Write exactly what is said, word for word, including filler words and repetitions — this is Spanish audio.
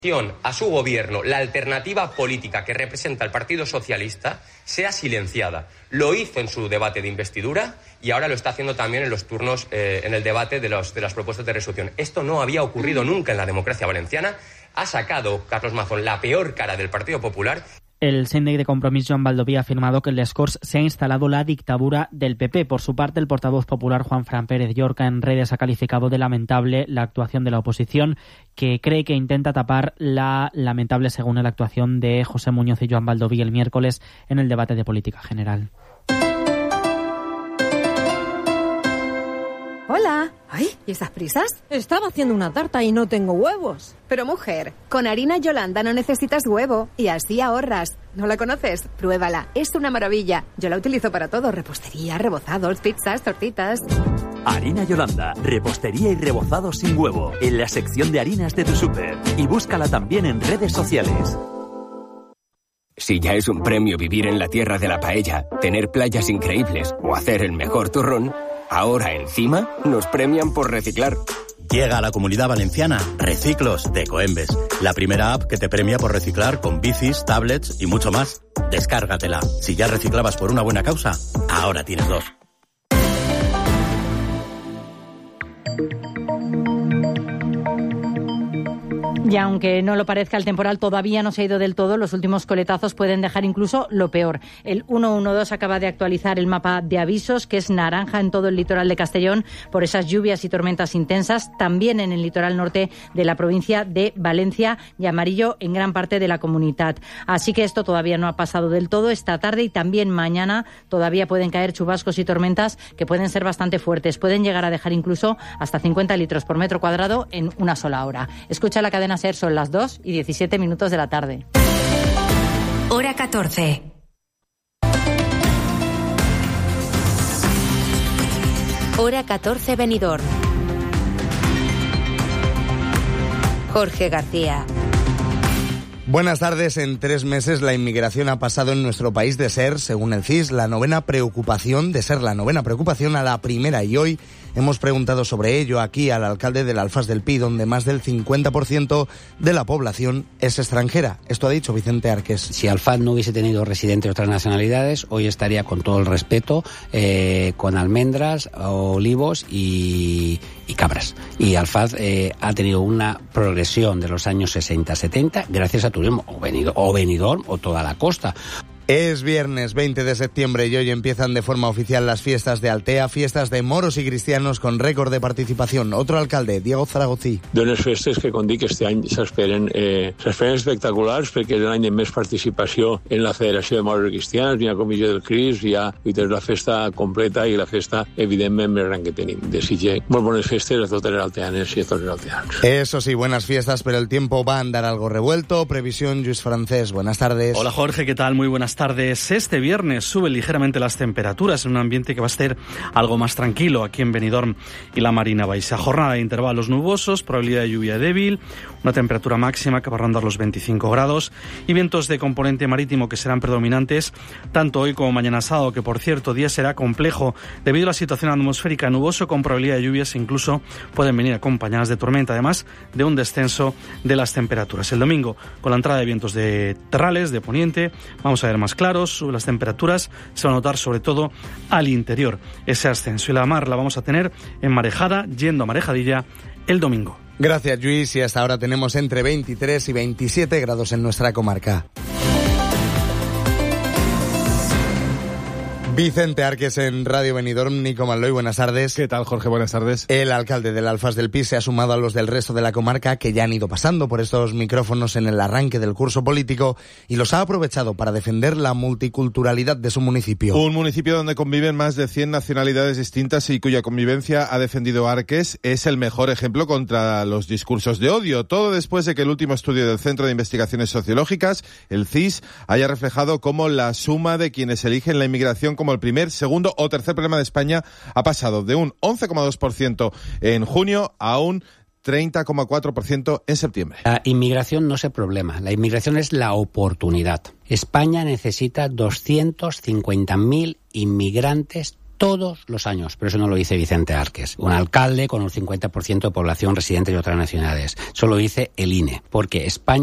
a su gobierno, la alternativa política que representa el Partido Socialista, sea silenciada. Lo hizo en su debate de investidura y ahora lo está haciendo también en los turnos, eh, en el debate de, los, de las propuestas de resolución. Esto no había ocurrido nunca en la democracia valenciana. Ha sacado Carlos Mazón la peor cara del Partido Popular. El síndic de Compromís, Joan Baldoví, ha afirmado que en les Corts se ha instalado la dictadura del P P. Por su parte, el portavoz popular Juan Fran Pérez Llorca en redes ha calificado de lamentable la actuación de la oposición, que cree que intenta tapar la lamentable, según él, actuación de José Muñoz y Joan Baldoví el miércoles en el debate de política general. Hola. Ay, ¿y esas prisas? Estaba haciendo una tarta y no tengo huevos. Pero mujer, con harina Yolanda no necesitas huevo y así ahorras. ¿No la conoces? Pruébala, es una maravilla. Yo la utilizo para todo, repostería, rebozados, pizzas, tortitas. Harina Yolanda, repostería y rebozados sin huevo, en la sección de harinas de tu súper. Y búscala también en redes sociales. Si ya es un premio vivir en la tierra de la paella, tener playas increíbles o hacer el mejor turrón, ahora encima nos premian por reciclar. Llega a la Comunidad Valenciana Reciclos de Ecoembes, la primera app que te premia por reciclar con bicis, tablets y mucho más. Descárgatela. Si ya reciclabas por una buena causa, ahora tienes dos. Y aunque no lo parezca, el temporal todavía no se ha ido del todo. Los últimos coletazos pueden dejar incluso lo peor. El ciento doce acaba de actualizar el mapa de avisos, que es naranja en todo el litoral de Castellón por esas lluvias y tormentas intensas, también en el litoral norte de la provincia de Valencia, y amarillo en gran parte de la comunidad. Así que esto todavía no ha pasado del todo. Esta tarde y también mañana todavía pueden caer chubascos y tormentas que pueden ser bastante fuertes. Pueden llegar a dejar incluso hasta cincuenta litros por metro cuadrado en una sola hora. Escucha la cadena SER, son las dos y diecisiete minutos de la tarde. Hora catorce. Hora catorce, Benidorm. Jorge García. Buenas tardes. En tres meses la inmigración ha pasado en nuestro país de ser, según el C I S, la novena preocupación, de ser la novena preocupación a la primera. Y hoy hemos preguntado sobre ello aquí al alcalde del Alfás del Pi, donde más del cincuenta por ciento de la población es extranjera. Esto ha dicho Vicente Arqués. Si Alfaz no hubiese tenido residentes de otras nacionalidades, hoy estaría, con todo el respeto, eh, con almendras, olivos y, y cabras. Y Alfaz eh, ha tenido una progresión de los años sesenta setenta gracias a turismo, o Benidorm, o Benidorm, o toda la costa. Es viernes veinte de septiembre y hoy empiezan de forma oficial las fiestas de Altea, fiestas de moros y cristianos con récord de participación. Otro alcalde, Diego Zaragozí. D'unes festes que, com dic, este any s'esperen eh, s'esperen espectaculars perquè és l'any de més participació en la Federació de Moros i Cristians, hi ha Comissió del Crist, hi ha i és la festa completa i la festa, evidentment, més gran que tenim. Desitge molt bones festes a totes les alteanes i a tots els alteans. Eso sí, buenas fiestas, pero el tiempo va a andar algo revuelto. Previsión, Lluís Francés. Buenas tardes. Hola, Jorge, ¿qué tal? Muy buenas tardes. Este viernes suben ligeramente las temperaturas en un ambiente que va a ser algo más tranquilo aquí en Benidorm y la Marina Baixa. Jornada de intervalos nubosos, probabilidad de lluvia débil, una temperatura máxima que va a rondar los veinticinco grados y vientos de componente marítimo que serán predominantes tanto hoy como mañana sábado, que por cierto día será complejo debido a la situación atmosférica, nuboso con probabilidad de lluvias e incluso pueden venir acompañadas de tormenta, además de un descenso de las temperaturas. El domingo, con la entrada de vientos de terrales, de poniente, vamos a ver más claros, suben las temperaturas, se va a notar sobre todo al interior ese ascenso, y la mar la vamos a tener en marejada, yendo a marejadilla el domingo. Gracias, Lluís, y hasta ahora tenemos entre veintitrés y veintisiete grados en nuestra comarca. Vicente Arqués en Radio Benidorm. Nico Malloy, buenas tardes. ¿Qué tal, Jorge? Buenas tardes. El alcalde del Alfás del Pi se ha sumado a los del resto de la comarca que ya han ido pasando por estos micrófonos en el arranque del curso político y los ha aprovechado para defender la multiculturalidad de su municipio. Un municipio donde conviven más de cien nacionalidades distintas y cuya convivencia ha defendido Arqués es el mejor ejemplo contra los discursos de odio. Todo después de que el último estudio del Centro de Investigaciones Sociológicas, el C I S, haya reflejado cómo la suma de quienes eligen la inmigración como el primer, segundo o tercer problema de España ha pasado de un once coma dos por ciento en junio a un treinta coma cuatro por ciento en septiembre. La inmigración no es el problema, la inmigración es la oportunidad. España necesita doscientos cincuenta mil inmigrantes todos los años, pero eso no lo dice Vicente Árquez, un alcalde con un cincuenta por ciento de población residente de otras nacionalidades. Eso lo dice el I N E, porque España